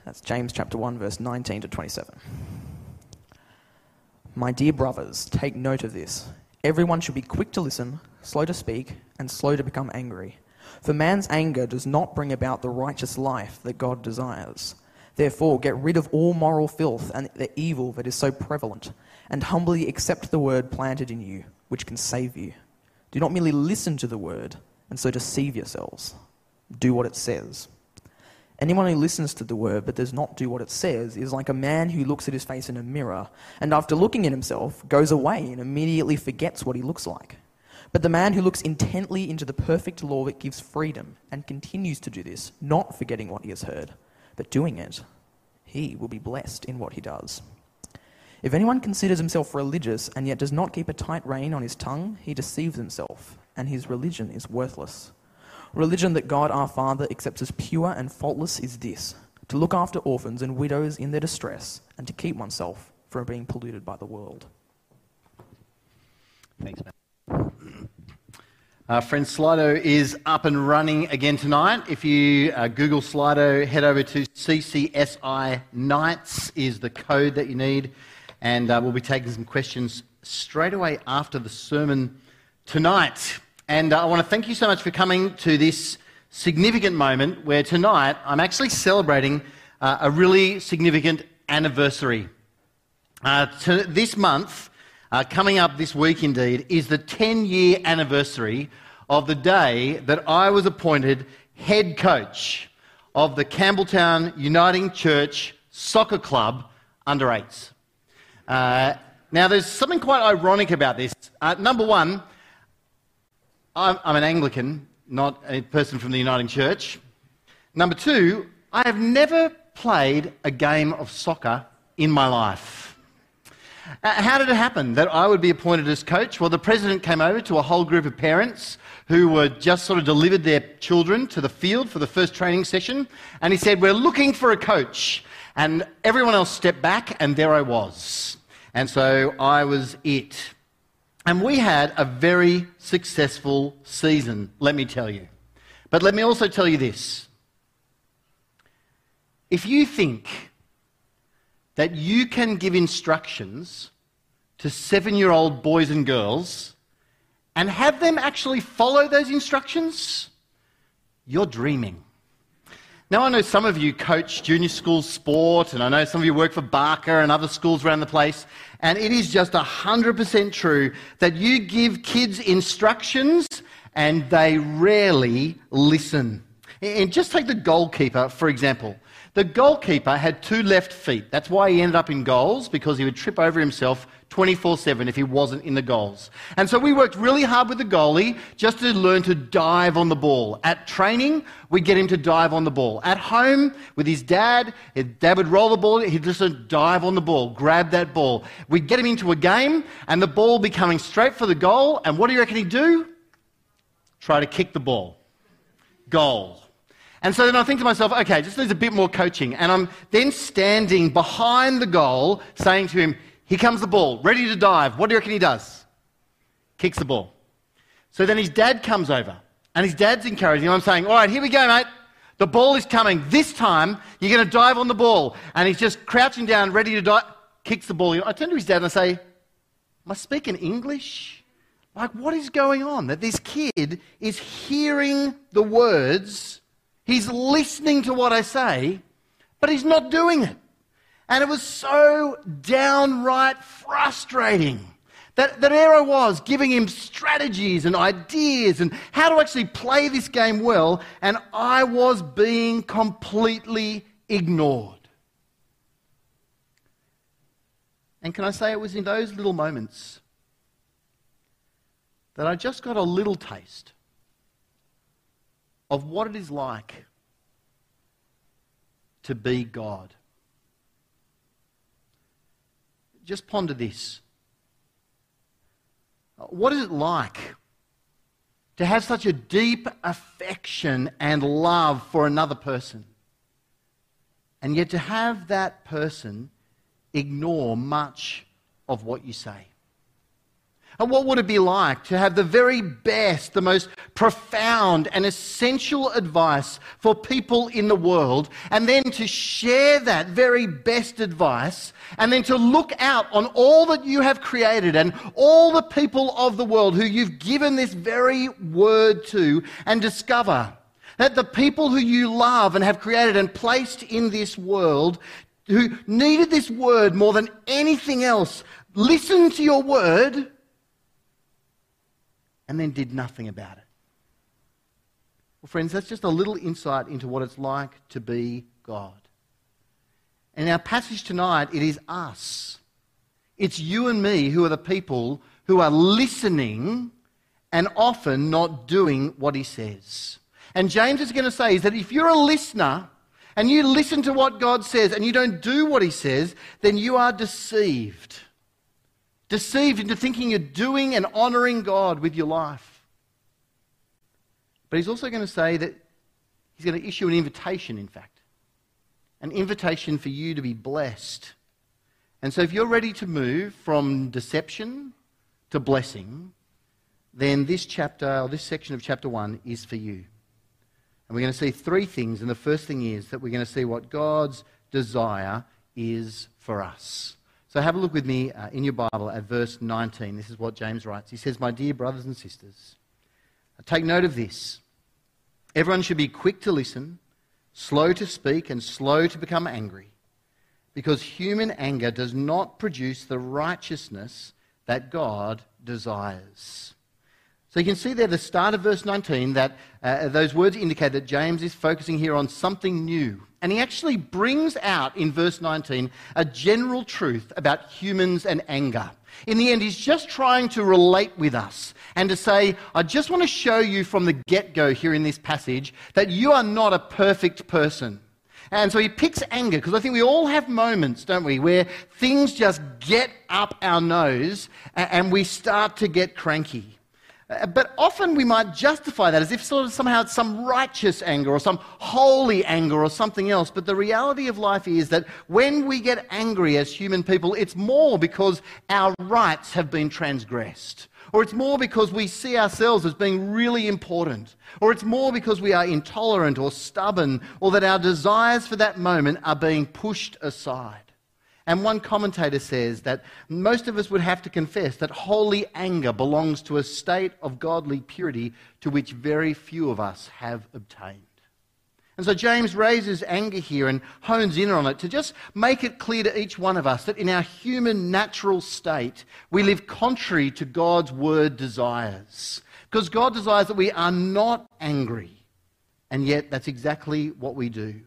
That's James chapter 1, verse 19 to 27. My dear brothers, take note of this. Everyone should be quick to listen, slow to speak, and slow to become angry. For man's anger does not bring about the righteous life that God desires. Therefore, get rid of all moral filth and the evil that is so prevalent, and humbly accept the word planted in you, which can save you. Do not merely listen to the word, and so deceive yourselves. Do what it says. Anyone who listens to the word but does not do what it says is like a man who looks at his face in a mirror and after looking at himself goes away and immediately forgets what he looks like. But the man who looks intently into the perfect law that gives freedom and continues to do this, not forgetting what he has heard, but doing it, he will be blessed in what he does. If anyone considers himself religious and yet does not keep a tight rein on his tongue, he deceives himself, and his religion is worthless. Religion that God our Father accepts as pure and faultless is this, to look after orphans and widows in their distress and to keep oneself from being polluted by the world. Thanks, Matt. Friends, Slido is up and running again tonight. If you Google Slido, head over to CCSI Nights is the code that you need, and we'll be taking some questions straight away after the sermon tonight. And I want to thank you so much for coming to this significant moment where tonight I'm actually celebrating a really significant anniversary. This month, coming up this week indeed, is the 10-year anniversary of the day that I was appointed head coach of the Campbelltown Uniting Church Soccer Club under 8s. Now, there's something quite ironic about this. Number one, I'm an Anglican, not a person from the Uniting Church. Number two, I have never played a game of soccer in my life. How did it happen that I would be appointed as coach? Well, the president came over to a whole group of parents who were just sort of delivered their children to the field for the first training session, and he said, "We're looking for a coach." And everyone else stepped back, and there I was. And so I was it. And we had a very successful season, let me tell you. But let me also tell you this. If you think that you can give instructions to 7-year-old boys and girls and have them actually follow those instructions, you're dreaming. Now, I know some of you coach junior school sport, and I know some of you work for Barker and other schools around the place, and it is just 100% true that you give kids instructions and they rarely listen. And just take the goalkeeper, for example. The goalkeeper had 2 left feet. That's why he ended up in goals, because he would trip over himself 24/7 if he wasn't in the goals. And so we worked really hard with the goalie just to learn to dive on the ball. At training, we'd get him to dive on the ball. At home, with his dad would roll the ball, he'd just dive on the ball, grab that ball. We'd get him into a game, and the ball be coming straight for the goal, and what do you reckon he'd do? Try to kick the ball. Goal. And so then I think to myself, okay, just needs a bit more coaching. And I'm then standing behind the goal saying to him, "Here comes the ball, ready to dive." What do you reckon he does? Kicks the ball. So then his dad comes over, and his dad's encouraging him. I'm saying, "All right, here we go, mate. The ball is coming. This time, you're going to dive on the ball." And he's just crouching down, ready to dive. Kicks the ball. I turn to his dad and I say, "Am I speaking English? Like, what is going on? That this kid is hearing the words, he's listening to what I say, but he's not doing it." And it was so downright frustrating that there I was giving him strategies and ideas and how to actually play this game well, and I was being completely ignored. And can I say it was in those little moments that I just got a little taste of what it is like to be God. Just ponder this. What is it like to have such a deep affection and love for another person, and yet to have that person ignore much of what you say? And what would it be like to have the very best, the most profound and essential advice for people in the world, and then to share that very best advice, and then to look out on all that you have created and all the people of the world who you've given this very word to, and discover that the people who you love and have created and placed in this world, who needed this word more than anything else, listened to your word and then did nothing about it. Well, friends, that's just a little insight into what it's like to be God. And in our passage tonight, it is us. It's you and me who are the people who are listening and often not doing what he says. And James is going to say is that if you're a listener and you listen to what God says and you don't do what he says, then you are deceived. Deceived into thinking you're doing and honouring God with your life. But he's also going to say that he's going to issue an invitation, in fact. An invitation for you to be blessed. And so if you're ready to move from deception to blessing, then this chapter, or this section of chapter 1 is for you. And we're going to see three things, and the first thing is that we're going to see what God's desire is for us. So have a look with me in your Bible at verse 19. This is what James writes. He says, "My dear brothers and sisters, take note of this. Everyone should be quick to listen, slow to speak, and slow to become angry, because human anger does not produce the righteousness that God desires." So you can see there, the start of verse 19, that those words indicate that James is focusing here on something new. And he actually brings out in verse 19 a general truth about humans and anger. In the end, he's just trying to relate with us and to say, I just want to show you from the get-go here in this passage that you are not a perfect person. And so he picks anger, because I think we all have moments, don't we, where things just get up our nose and we start to get cranky. But often we might justify that as if somehow it's some righteous anger or some holy anger or something else. But the reality of life is that when we get angry as human people, it's more because our rights have been transgressed. Or it's more because we see ourselves as being really important. Or it's more because we are intolerant or stubborn, or that our desires for that moment are being pushed aside. And one commentator says that most of us would have to confess that holy anger belongs to a state of godly purity to which very few of us have obtained. And so James raises anger here and hones in on it to just make it clear to each one of us that in our human natural state, we live contrary to God's word desires. Because God desires that we are not angry, and yet that's exactly what we do.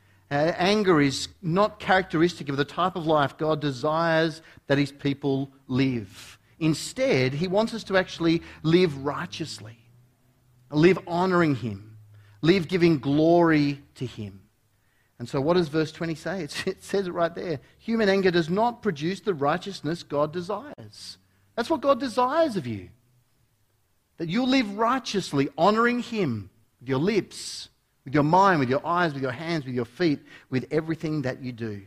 Anger is not characteristic of the type of life God desires that his people live. Instead, he wants us to actually live righteously, live honouring him, live giving glory to him. And so what does verse 20 say? It says it right there. Human anger does not produce the righteousness God desires. That's what God desires of you. That you'll live righteously, honouring him with your lips, with your mind, with your eyes, with your hands, with your feet, with everything that you do.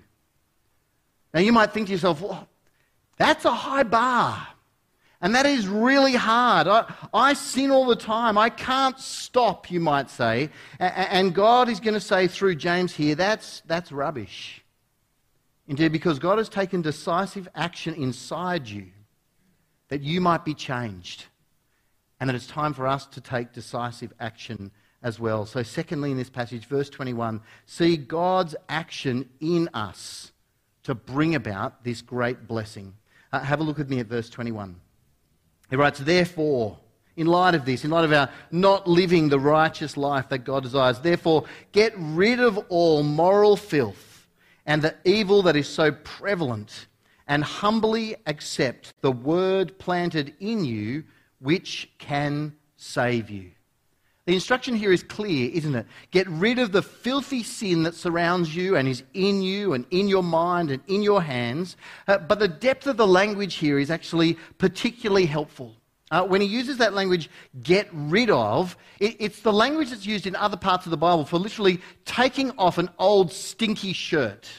Now you might think to yourself, well, that's a high bar. And that is really hard. I sin all the time. I can't stop, you might say. And God is going to say through James here, that's rubbish. Indeed, because God has taken decisive action inside you that you might be changed. And that it's time for us to take decisive action as well. So secondly in this passage, verse 21, see God's action in us to bring about this great blessing. Have a look with me at verse 21. He writes, therefore, in light of this, in light of our not living the righteous life that God desires, therefore get rid of all moral filth and the evil that is so prevalent, and humbly accept the word planted in you which can save you. The instruction here is clear, isn't it? Get rid of the filthy sin that surrounds you and is in you and in your mind and in your hands. But the depth of the language here is actually particularly helpful. When he uses that language, get rid of, it's the language that's used in other parts of the Bible for literally taking off an old stinky shirt.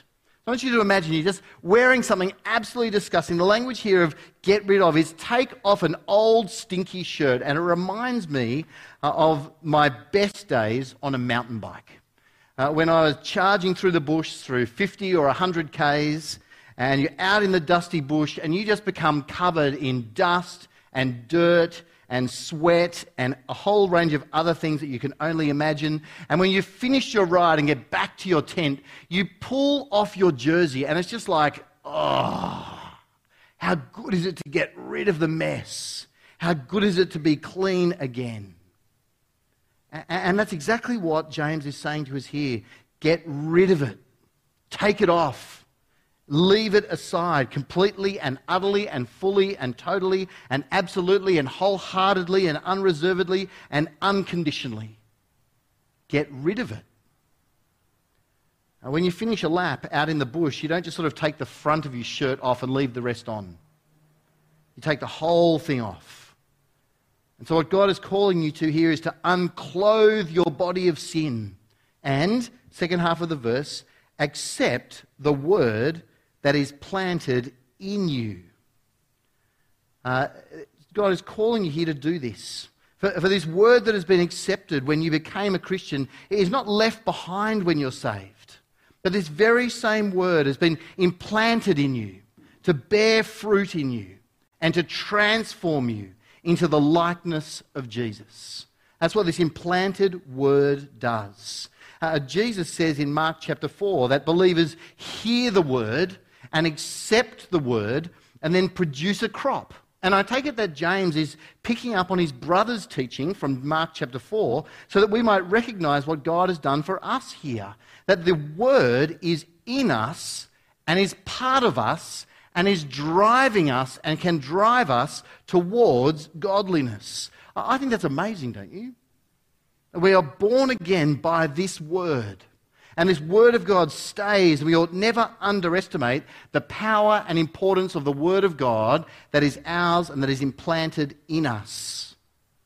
I want you to imagine you're just wearing something absolutely disgusting. The language here of get rid of is take off an old stinky shirt, and it reminds me of my best days on a mountain bike. When I was charging through the bush through 50 or 100 Ks, and you're out in the dusty bush and you just become covered in dust and dirt and sweat and a whole range of other things that you can only imagine. And when you've finished your ride and get back to your tent, you pull off your jersey and it's just like, oh, how good is it to get rid of the mess? How good is it to be clean again? And that's exactly what James is saying to us here. Get rid of it. Take it off. Leave it aside completely and utterly and fully and totally and absolutely and wholeheartedly and unreservedly and unconditionally. Get rid of it. Now, when you finish a lap out in the bush, you don't just sort of take the front of your shirt off and leave the rest on. You take the whole thing off. And so what God is calling you to here is to unclothe your body of sin and, second half of the verse, accept the word that is planted in you. God is calling you here to do this. For this word that has been accepted when you became a Christian is not left behind when you're saved. But this very same word has been implanted in you to bear fruit in you and to transform you into the likeness of Jesus. That's what this implanted word does. Jesus says in Mark chapter 4 that believers hear the word and accept the word and then produce a crop. And I take it that James is picking up on his brother's teaching from Mark chapter 4 so that we might recognize what God has done for us here. That the word is in us and is part of us and is driving us and can drive us towards godliness. I think that's amazing, don't you? We are born again by this word. And this word of God stays. We ought never underestimate the power and importance of the word of God that is ours and that is implanted in us.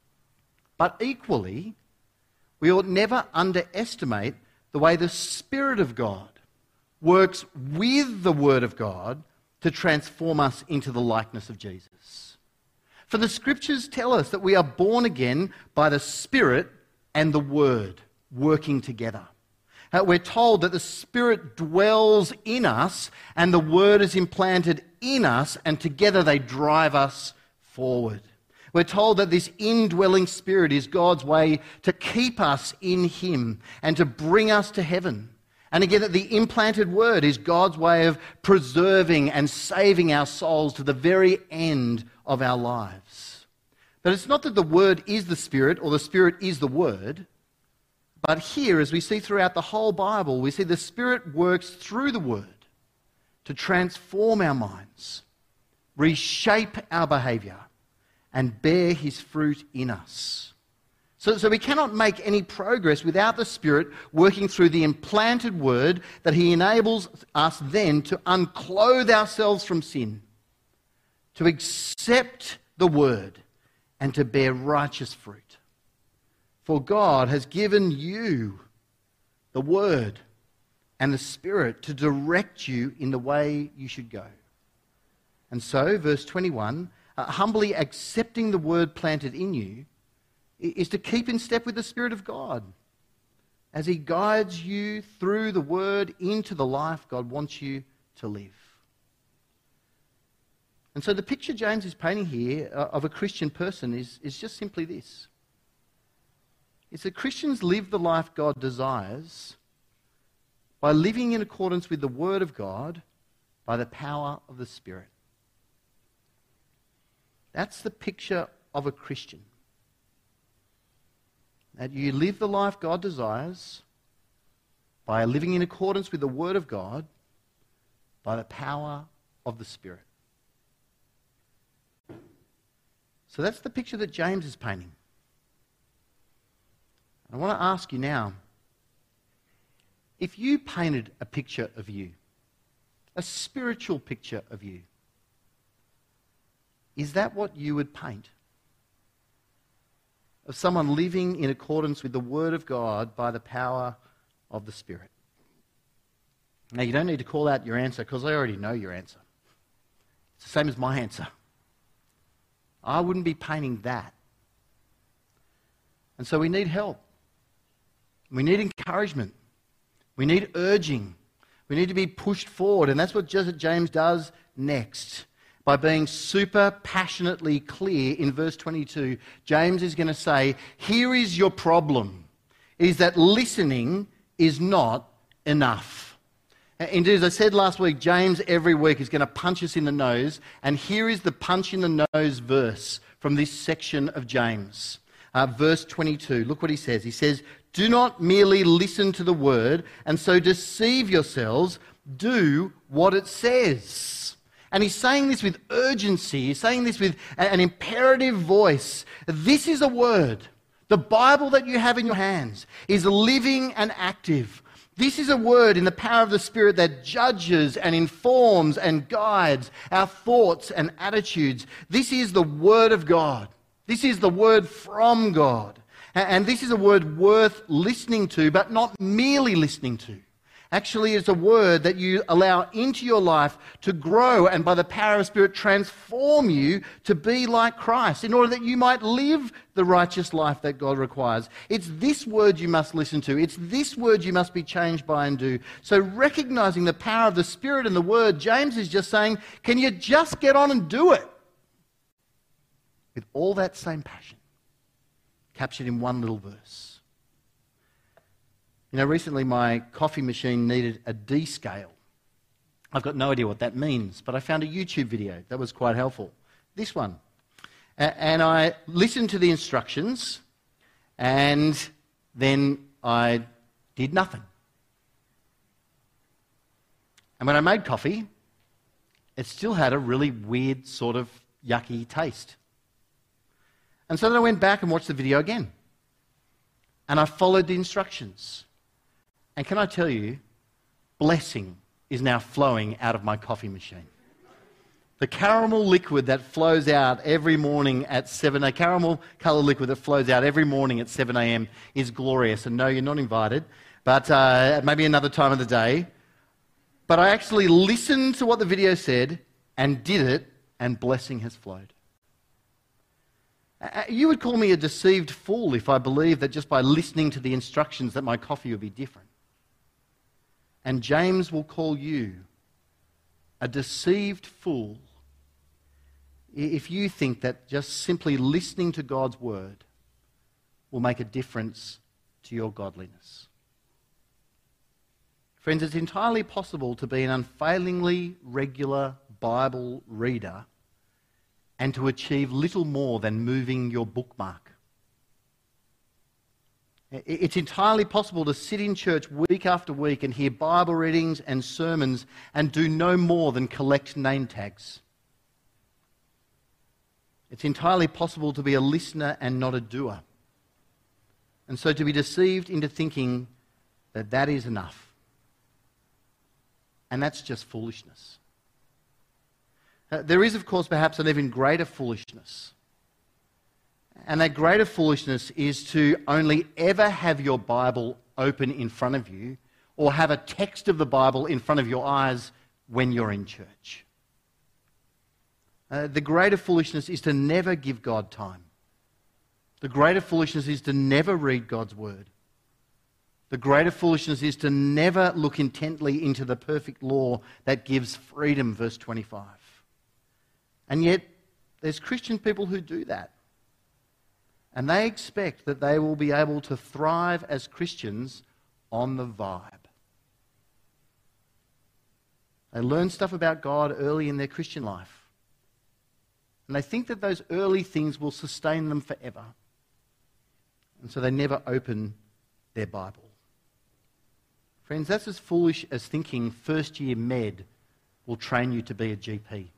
But equally, we ought never underestimate the way the Spirit of God works with the word of God to transform us into the likeness of Jesus. For the Scriptures tell us that we are born again by the Spirit and the Word working together. We're told that the Spirit dwells in us and the Word is implanted in us and together they drive us forward. We're told that this indwelling Spirit is God's way to keep us in Him and to bring us to heaven. And again, that the implanted Word is God's way of preserving and saving our souls to the very end of our lives. But it's not that the Word is the Spirit or the Spirit is the Word. But here, as we see throughout the whole Bible, we see the Spirit works through the Word to transform our minds, reshape our behaviour, and bear His fruit in us. So we cannot make any progress without the Spirit working through the implanted Word that He enables us then to unclothe ourselves from sin, to accept the Word, and to bear righteous fruit. For God has given you the Word and the Spirit to direct you in the way you should go. And so, verse 21, humbly accepting the Word planted in you is to keep in step with the Spirit of God as He guides you through the Word into the life God wants you to live. And so the picture James is painting here of a Christian person is just simply this. It's that Christians live the life God desires by living in accordance with the Word of God by the power of the Spirit. That's the picture of a Christian. That you live the life God desires by living in accordance with the Word of God by the power of the Spirit. So that's the picture that James is painting. I want to ask you now, if you painted a picture of you, a spiritual picture of you, is that what you would paint? Of someone living in accordance with the Word of God by the power of the Spirit? Now, you don't need to call out your answer because I already know your answer. It's the same as my answer. I wouldn't be painting that. And so we need help. We need encouragement. We need urging. We need to be pushed forward. And that's what James does next. By being super passionately clear in verse 22, James is going to say, here is your problem, is that listening is not enough. Indeed, as I said last week, James every week is going to punch us in the nose, and here is the punch in the nose verse from this section of James. Verse 22, look what he says. He says, do not merely listen to the word and so deceive yourselves, do what it says. And he's saying this with urgency. He's saying this with an imperative voice. This is a word. The Bible that you have in your hands is living and active. This is a word in the power of the Spirit that judges and informs and guides our thoughts and attitudes. This is the Word of God. This is the word from God. And this is a word worth listening to, but not merely listening to. Actually, it's a word that you allow into your life to grow and by the power of Spirit transform you to be like Christ in order that you might live the righteous life that God requires. It's this word you must listen to. It's this word you must be changed by and do. So recognizing the power of the Spirit and the word, James is just saying, can you just get on and do it? With all that same passion, captured in one little verse. You know, recently my coffee machine needed a descale. I've got no idea what that means, but I found a YouTube video that was quite helpful. This one. And I listened to the instructions, and then I did nothing. And when I made coffee, it still had a really weird sort of yucky taste. And so then I went back and watched the video again. And I followed the instructions. And can I tell you, blessing is now flowing out of my coffee machine. The caramel liquid that flows out every morning at 7 a.m., caramel colour liquid that flows out every morning at 7 a.m. is glorious. And no, you're not invited, but maybe another time of the day. But I actually listened to what the video said and did it, and blessing has flowed. You would call me a deceived fool if I believed that just by listening to the instructions that my coffee would be different. And James will call you a deceived fool if you think that just simply listening to God's word will make a difference to your godliness. Friends, it's entirely possible to be an unfailingly regular Bible reader and to achieve little more than moving your bookmark. It's entirely possible to sit in church week after week and hear Bible readings and sermons and do no more than collect name tags. It's entirely possible to be a listener and not a doer. And so to be deceived into thinking that that is enough. And that's just foolishness. There is, of course, perhaps an even greater foolishness. And that greater foolishness is to only ever have your Bible open in front of you or have a text of the Bible in front of your eyes when you're in church. The greater foolishness is to never give God time. The greater foolishness is to never read God's word. The greater foolishness is to never look intently into the perfect law that gives freedom, verse 25. And yet, there's Christian people who do that. And they expect that they will be able to thrive as Christians on the vibe. They learn stuff about God early in their Christian life. And they think that those early things will sustain them forever. And so they never open their Bible. Friends, that's as foolish as thinking first year med will train you to be a GP.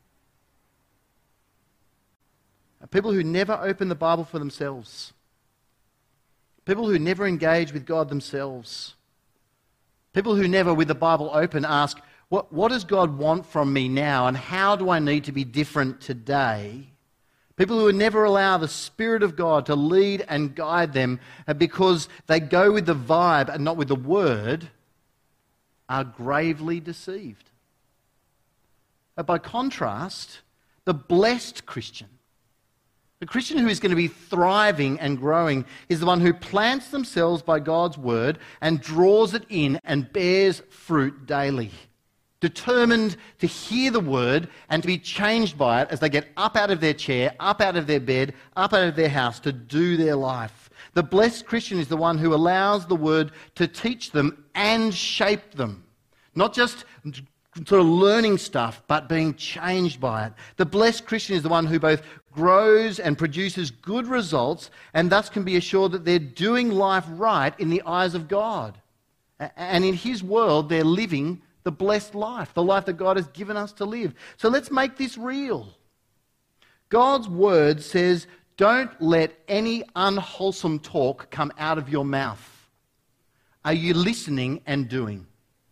People who never open the Bible for themselves. People who never engage with God themselves. People who never, with the Bible open, ask, what does God want from me now and how do I need to be different today? People who never allow the Spirit of God to lead and guide them because they go with the vibe and not with the Word. are gravely deceived. But by contrast, the blessed Christian, the Christian who is going to be thriving and growing, is the one who plants themselves by God's word and draws it in and bears fruit daily, determined to hear the word and to be changed by it as they get up out of their chair, up out of their bed, up out of their house to do their life. The blessed Christian is the one who allows the word to teach them and shape them, not just sort of learning stuff, but being changed by it. The blessed Christian is the one who both grows and produces good results and thus can be assured that they're doing life right in the eyes of God. And in his world, they're living the blessed life, the life that God has given us to live. So let's make this real. God's word says, don't let any unwholesome talk come out of your mouth. Are you listening and doing?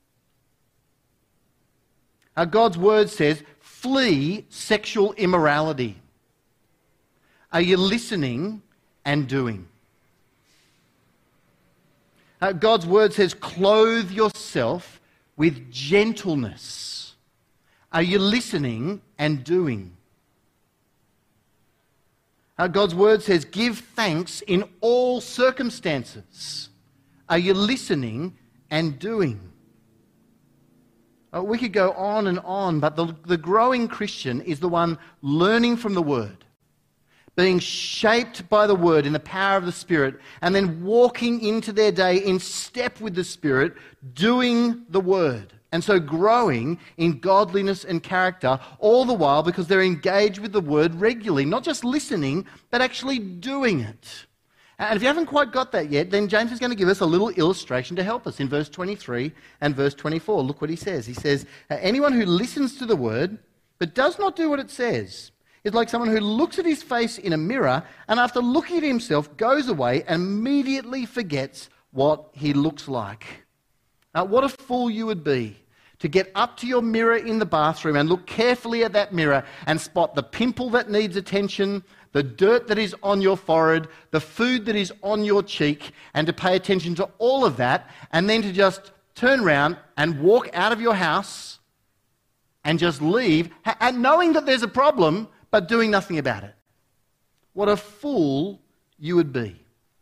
God's word says, flee sexual immorality. Are you listening and doing? God's word says, clothe yourself with gentleness. Are you listening and doing? God's word says, give thanks in all circumstances. Are you listening and doing? We could go on, but the growing Christian is the one learning from the word, being shaped by the word in the power of the Spirit, and then walking into their day in step with the Spirit, doing the word. And so growing in godliness and character, all the while because they're engaged with the word regularly, not just listening, but actually doing it. And if you haven't quite got that yet, then James is going to give us a little illustration to help us in verse 23 and verse 24. Look what he says. He says, anyone who listens to the word but does not do what it says is like someone who looks at his face in a mirror and after looking at himself goes away and immediately forgets what he looks like. What a fool you would be to get up to your mirror in the bathroom and look carefully at that mirror and spot the pimple that needs attention, the dirt that is on your forehead, the food that is on your cheek, and to pay attention to all of that, and then to just turn around and walk out of your house and just leave, and knowing that there's a problem, but doing nothing about it. What a fool you would be.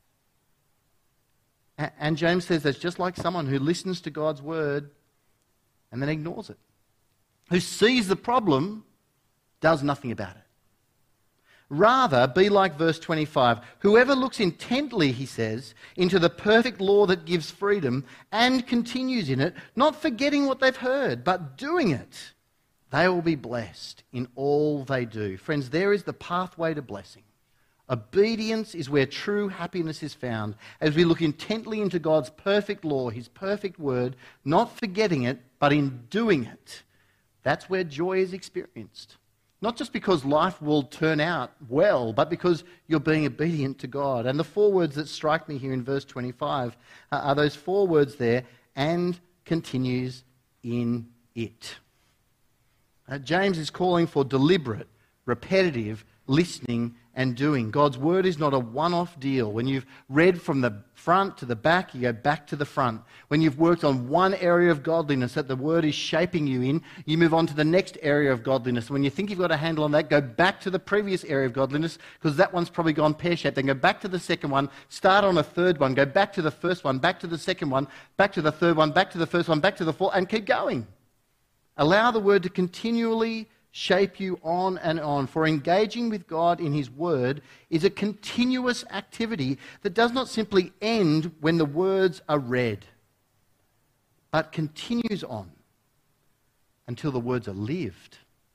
And James says that's just like someone who listens to God's word and then ignores it, who sees the problem, does nothing about it. Rather, be like verse 25. Whoever looks intently, he says, into the perfect law that gives freedom and continues in it, not forgetting what they've heard, but doing it, they will be blessed in all they do. Friends, there is the pathway to blessing. Obedience is where true happiness is found as we look intently into God's perfect law, his perfect word, not forgetting it, but in doing it. That's where joy is experienced. Not just because life will turn out well, but because you're being obedient to God. And the four words that strike me here in verse 25 are those four words there, and continues in it. James is calling for deliberate, repetitive listening and doing. God's word is not a one-off deal. When you've read from the front to the back, you go back to the front. When you've worked on one area of godliness that the word is shaping you in, you move on to the next area of godliness. When you think you've got a handle on that, go back to the previous area of godliness because that one's probably gone pear-shaped. Then go back to the second one, start on a third one, go back to the first one, back to the second one, back to the third one, back to the first one, back to the fourth, and keep going. Allow the word to continually shape you on and on. For engaging with God in his word is a continuous activity that does not simply end when the words are read, but continues on until the words are lived.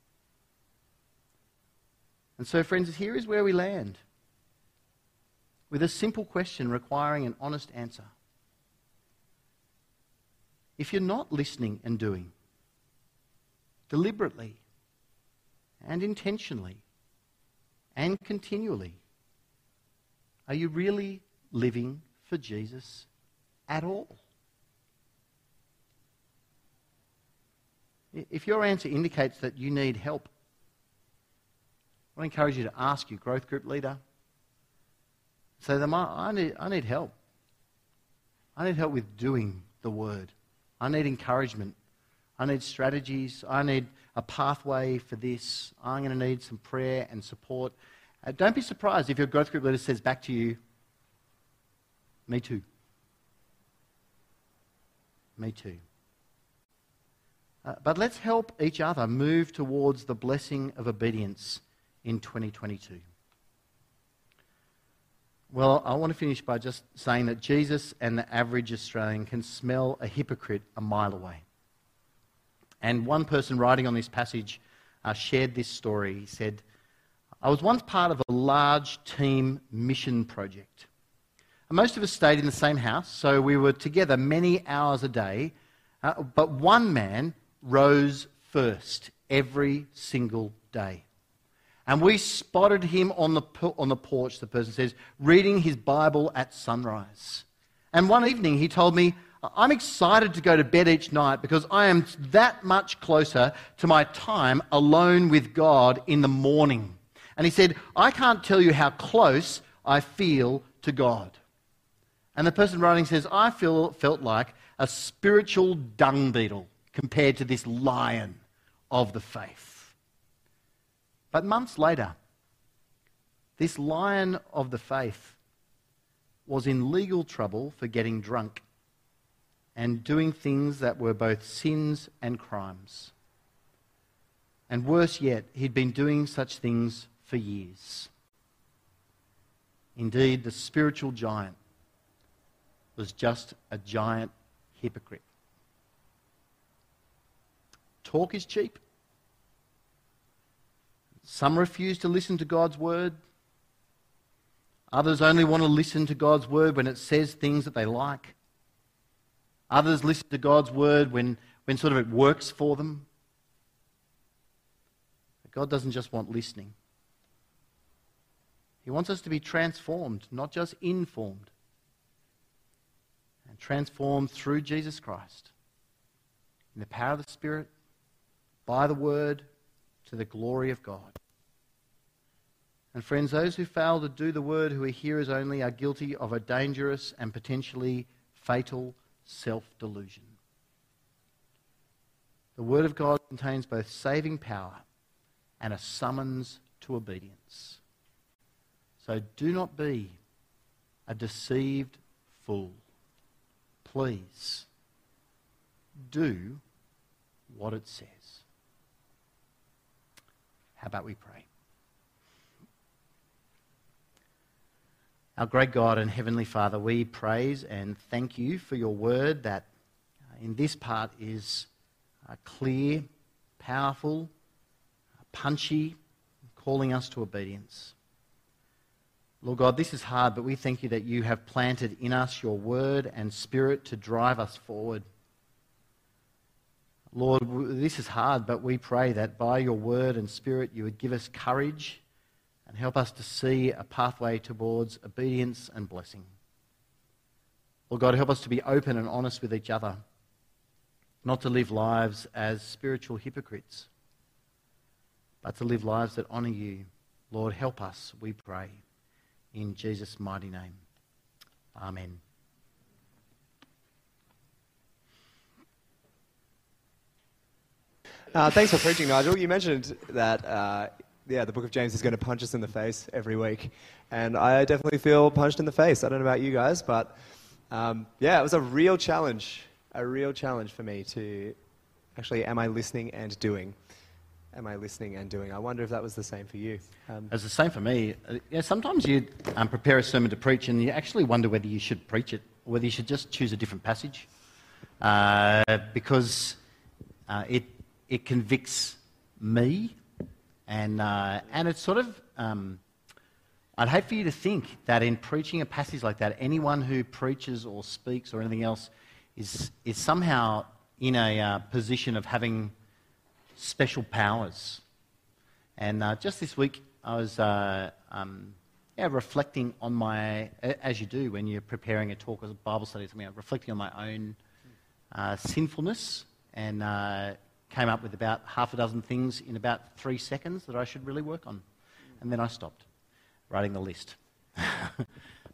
And so, friends, here is where we land, with a simple question requiring an honest answer. If you're not listening and doing, deliberately and intentionally and continually, are you really living for Jesus at all? If your answer indicates that you need help, I want to encourage you to ask your growth group leader. Say to them, I need help. I need help with doing the word. I need encouragement. I need strategies. I need a pathway for this. I'm going to need some prayer and support. Don't be surprised if your growth group leader says back to you, me too. Me too. But let's help each other move towards the blessing of obedience in 2022. Well, I want to finish by just saying that Jesus and the average Australian can smell a hypocrite a mile away. And one person writing on this passage shared this story. He said, I was once part of a large team mission project. And most of us stayed in the same house, so we were together many hours a day, but one man rose first every single day. And we spotted him on the porch, the person says, reading his Bible at sunrise. And one evening he told me, I'm excited to go to bed each night because I am that much closer to my time alone with God in the morning. And he said, I can't tell you how close I feel to God. And the person writing says, I felt like a spiritual dung beetle compared to this lion of the faith. But months later, this lion of the faith was in legal trouble for getting drunk and doing things that were both sins and crimes. And worse yet, he'd been doing such things for years. Indeed, the spiritual giant was just a giant hypocrite. Talk is cheap. Some refuse to listen to God's word. Others only want to listen to God's word when it says things that they like. Others listen to God's word when sort of it works for them. But God doesn't just want listening. He wants us to be transformed, not just informed. And transformed through Jesus Christ. In the power of the Spirit, by the word, to the glory of God. And friends, those who fail to do the word, who are hearers only, are guilty of a dangerous and potentially fatal self-delusion. The word of God contains both saving power and a summons to obedience. So do not be a deceived fool. Please do what it says. How about we pray? Our great God and Heavenly Father, we praise and thank you for your word that in this part is clear, powerful, punchy, calling us to obedience. Lord God, this is hard, but we thank you that you have planted in us your word and spirit to drive us forward. Lord, this is hard, but we pray that by your word and spirit you would give us courage and help us to see a pathway towards obedience and blessing. Lord God, help us to be open and honest with each other, not to live lives as spiritual hypocrites, but to live lives that honour you. Lord, help us, we pray, in Jesus' mighty name. Amen. Thanks for preaching, Nigel. You mentioned that the book of James is going to punch us in the face every week. And I definitely feel punched in the face. I don't know about you guys, but it was a real challenge for me to actually, am I listening and doing? Am I listening and doing? I wonder if that was the same for you. It's the same for me. Sometimes you prepare a sermon to preach and you actually wonder whether you should preach it or whether you should just choose a different passage because it convicts me and it's sort of, I'd hate for you to think that in preaching a passage like that, anyone who preaches or speaks or anything else is somehow in a position of having special powers. And just this week, I was reflecting on my, as you do when you're preparing a talk or a Bible study or something, reflecting on my own sinfulness and came up with about half a dozen things in about 3 seconds that I should really work on. And then I stopped writing the list.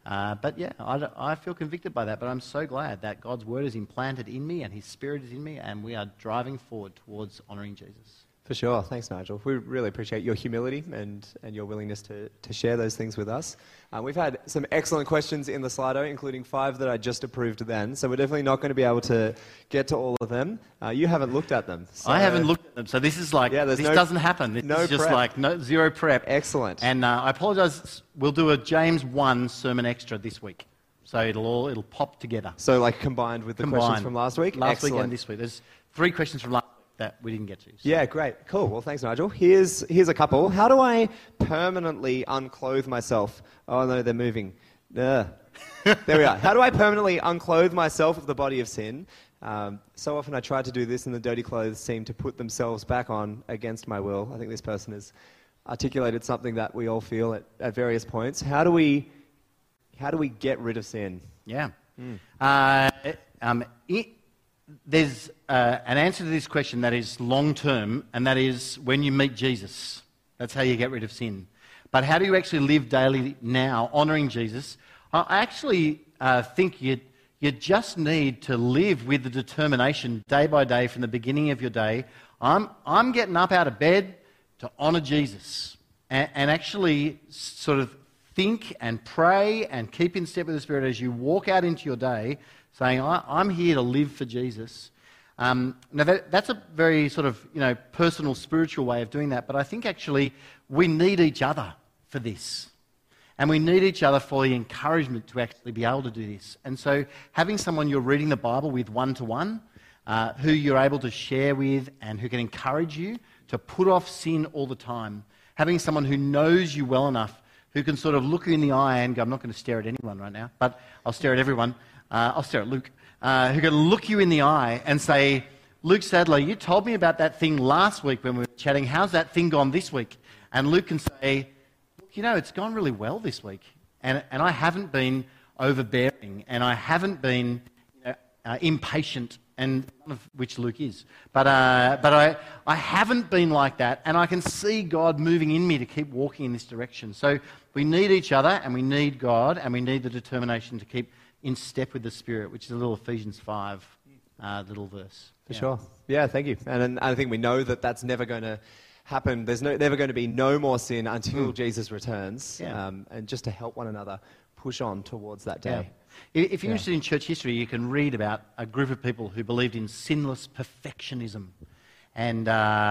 But yeah, I feel convicted by that, but I'm so glad that God's word is implanted in me and his spirit is in me, and we are driving forward towards honouring Jesus. For sure. Thanks, Nigel. We really appreciate your humility and your willingness to share those things with us. We've had some excellent questions in the Slido, including 5 that I just approved then, so we're definitely not going to be able to get to all of them. You haven't looked at them. So I haven't looked at them, so this is like, this doesn't happen. This is just prep. Zero prep. Excellent. And I apologise, we'll do a James 1 sermon extra this week. So it'll pop together. So like combined with the questions from last week? Last Excellent. week and this week. There's 3 questions from last week that we didn't get to. So. Yeah, great. Cool. Well, thanks, Nigel. Here's a couple. How do I permanently unclothe myself? Oh, no, they're moving. There we are. How do I permanently unclothe myself of the body of sin? So often I try to do this and the dirty clothes seem to put themselves back on against my will. I think this person has articulated something that we all feel at various points. How do we get rid of sin? Yeah. There's an answer to this question that is long-term, and that is when you meet Jesus. That's how you get rid of sin. But how do you actually live daily now, honouring Jesus? I actually think you just need to live with the determination day by day from the beginning of your day. I'm getting up out of bed to honour Jesus and actually sort of think and pray and keep in step with the Spirit as you walk out into your day, saying, I'm here to live for Jesus. Now, that's a very sort of personal, spiritual way of doing that, but I think actually we need each other for this. And we need each other for the encouragement to actually be able to do this. And so having someone you're reading the Bible with one-to-one, who you're able to share with and who can encourage you to put off sin all the time, having someone who knows you well enough, who can sort of look you in the eye and go, I'm not going to stare at anyone right now, but I'll stare at everyone. I'll stare at Luke, who can look you in the eye and say, Luke Sadler, you told me about that thing last week when we were chatting. How's that thing gone this week? And Luke can say, look, it's gone really well this week. And I haven't been overbearing, and I haven't been impatient, and none of which Luke is. But I haven't been like that, and I can see God moving in me to keep walking in this direction. So we need each other, and we need God, and we need the determination to keep in step with the Spirit, which is a little Ephesians 5 little verse. For sure. Yeah, thank you. And I think we know that that's never going to happen. There's never going to be no more sin until Jesus returns. Yeah. And just to help one another push on towards that day. Yeah. If you're interested in church history, you can read about a group of people who believed in sinless perfectionism. And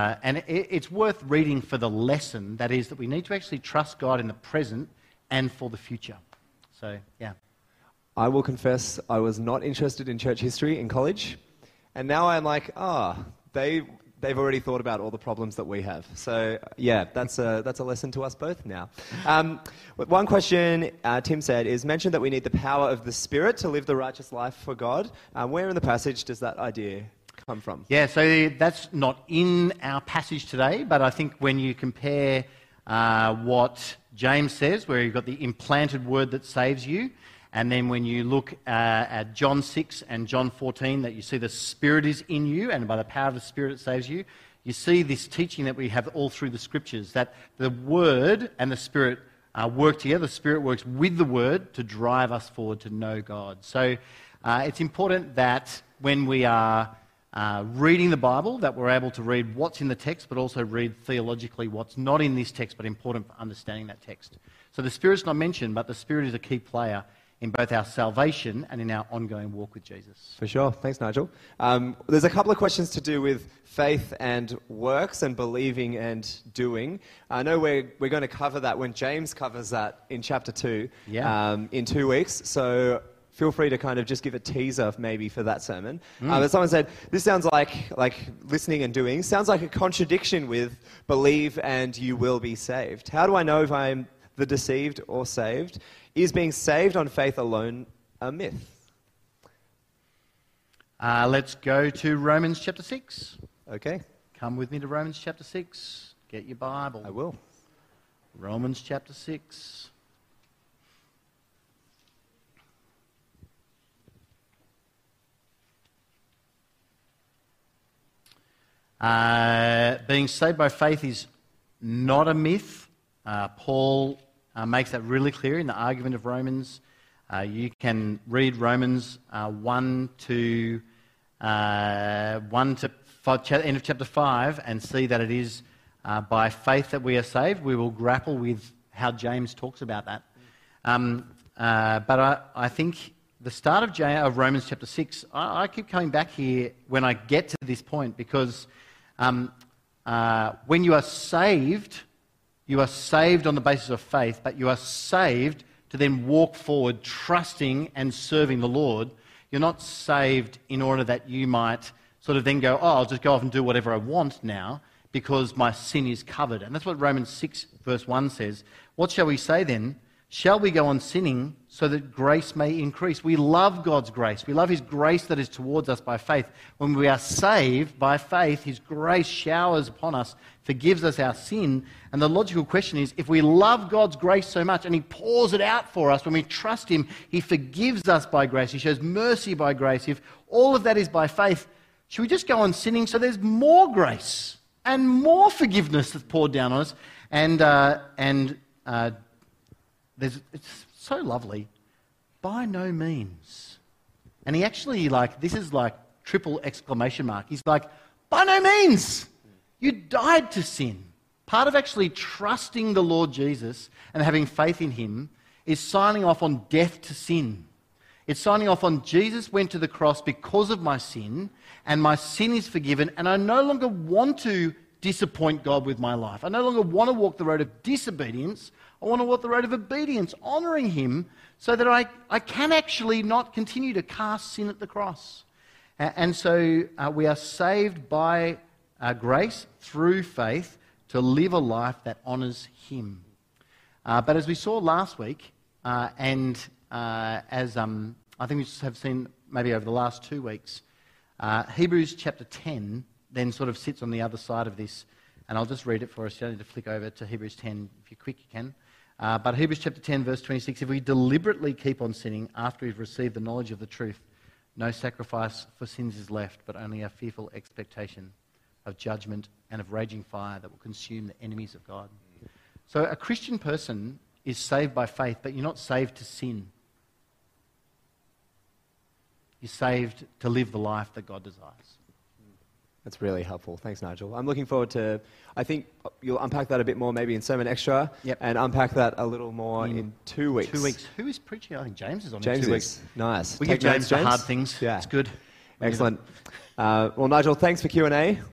it's worth reading for the lesson, that is that we need to actually trust God in the present and for the future. So, yeah. I will confess I was not interested in church history in college, and now I'm like, they've already thought about all the problems that we have. So yeah, that's a lesson to us both now. One question Tim said is mentioned that we need the power of the Spirit to live the righteous life for God. Where in the passage does that idea come from? Yeah, so that's not in our passage today, but I think when you compare what James says, where you've got the implanted word that saves you, and then when you look at John 6 and John 14, that you see the Spirit is in you, and by the power of the Spirit it saves you, you see this teaching that we have all through the Scriptures, that the Word and the Spirit work together. The Spirit works with the Word to drive us forward to know God. So it's important that when we are reading the Bible, that we're able to read what's in the text, but also read theologically what's not in this text, but important for understanding that text. So the Spirit's not mentioned, but the Spirit is a key player in both our salvation and in our ongoing walk with Jesus. For sure. Thanks, Nigel. There's a couple of questions to do with faith and works and believing and doing. I know we're going to cover that when James covers that in chapter 2 in 2 weeks. So feel free to kind of just give a teaser maybe for that sermon. But someone said, this sounds like listening and doing, sounds like a contradiction with believe and you will be saved. How do I know if I'm the deceived or saved? Is being saved on faith alone a myth? Let's go to Romans chapter 6. Okay. Come with me to Romans chapter 6. Get your Bible. I will. Romans chapter 6. Being saved by faith is not a myth. Paul makes that really clear in the argument of Romans You can read Romans 1 to 1 to 5, end of chapter 5 and see that it is by faith that we are saved. We will grapple with how James talks about that. But I think the start of Romans chapter 6, I keep coming back here when I get to this point because when you are saved on the basis of faith, but you are saved to then walk forward trusting and serving the Lord. You're not saved in order that you might sort of then go, oh, I'll just go off and do whatever I want now because my sin is covered. And that's what Romans 6 verse 1 says. What shall we say then? Shall we go on sinning so that grace may increase? We love God's grace. We love His grace that is towards us by faith. When we are saved by faith, His grace showers upon us, forgives us our sin. And the logical question is, if we love God's grace so much and He pours it out for us, when we trust Him, He forgives us by grace. He shows mercy by grace. If all of that is by faith, should we just go on sinning so there's more grace and more forgiveness that's poured down on us? It's so lovely. By no means. And he actually, this is like triple exclamation mark. He's like, by no means. You died to sin. Part of actually trusting the Lord Jesus and having faith in Him is signing off on death to sin. It's signing off on Jesus went to the cross because of my sin, and my sin is forgiven, and I no longer want to disappoint God with my life. I no longer want to walk the road of disobedience. I want to walk the road of obedience, honouring Him, so that I can actually not continue to cast sin at the cross. And so we are saved by grace through faith to live a life that honours Him. But as we saw last week, as I think we have seen maybe over the last 2 weeks, Hebrews chapter 10 then sort of sits on the other side of this. And I'll just read it for us. You don't need to flick over to Hebrews 10. If you're quick, you can. But Hebrews chapter 10, verse 26, if we deliberately keep on sinning after we've received the knowledge of the truth, no sacrifice for sins is left, but only a fearful expectation of judgment and of raging fire that will consume the enemies of God. So a Christian person is saved by faith, but you're not saved to sin. You're saved to live the life that God desires. That's really helpful. Thanks, Nigel. I'm looking forward to, I think you'll unpack that a bit more maybe in Sermon Extra, and unpack that a little more in 2 weeks. 2 weeks. Who is preaching? I think James is on James in 2 is. weeks. Nice. We Take give James notes, the hard things. Yeah. It's good. Excellent. Well, Nigel, thanks for Q&A.